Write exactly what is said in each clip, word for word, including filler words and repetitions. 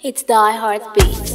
It's Die Heartbeat.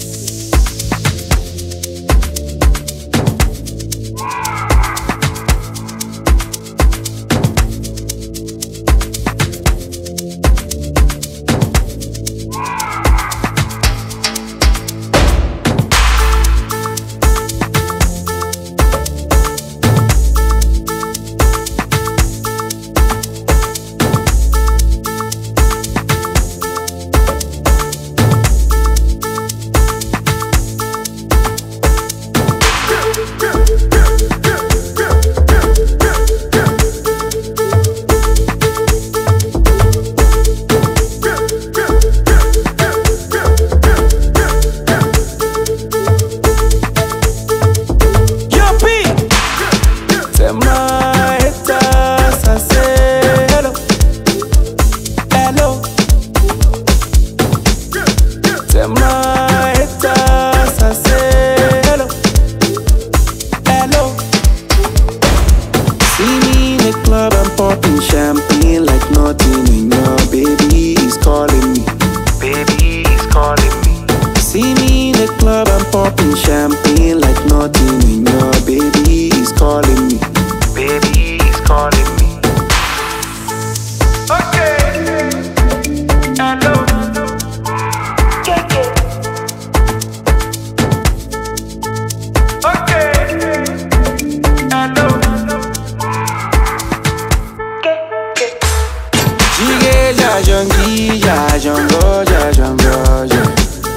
Popping champagne like nothing, and your baby is calling me. Baby is calling me. See me in the club, I'm popping champagne like nothing, and your baby is calling me. Baby is calling me. Okay. Hello. Ja jongi, ja jongo, ja jongo, ja.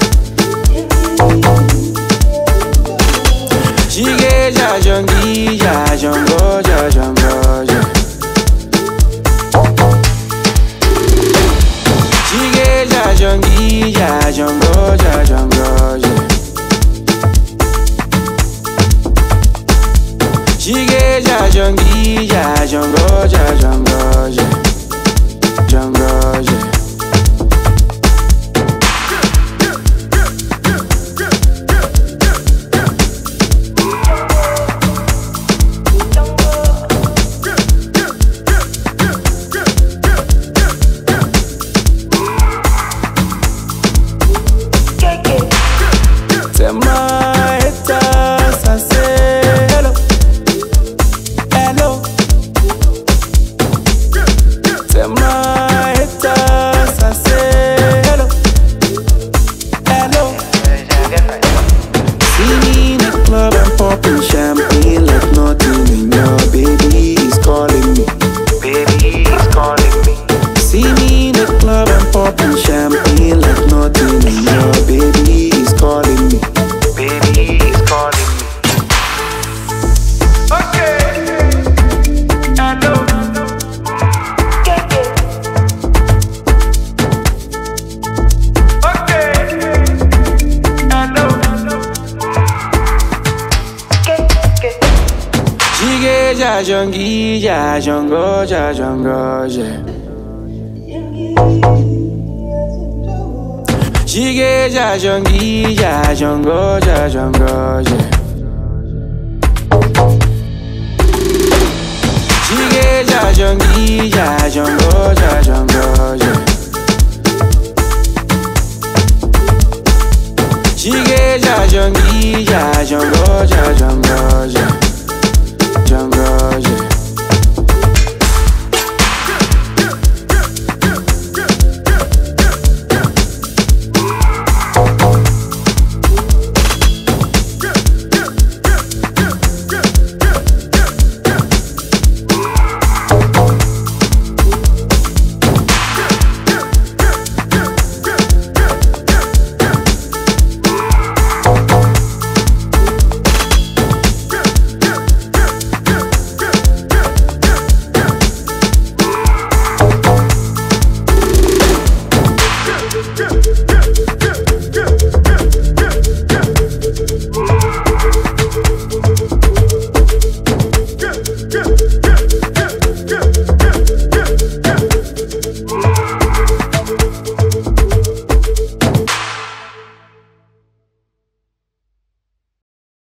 Jige ja jongi, ja jongo, ja jongo, ja. Jige ja jongi, ja jongo, ja jongo, ja. Jige ja jongi, ja jongo, ja jongo, ja. Jungle, yeah. Tell my haters I say hello, hello. Tell my haters I say hello, hello. See me in the club, I'm popping champagne like nothing, and your baby is calling me. Baby is calling me. See me in the club, I'm popping champagne like nothing, and your baby is calling me. Baby is calling me. Okay. Hello. Jige ja jongi, ja jongo, ja jongo, yeah. Jige ja jongi, ja jongo, ja jongo, yeah. Jige ja jongi, ja jongo, ja jongo, yeah. Jige ja jongi, ja jongo, ja jongo, yeah. Jungle.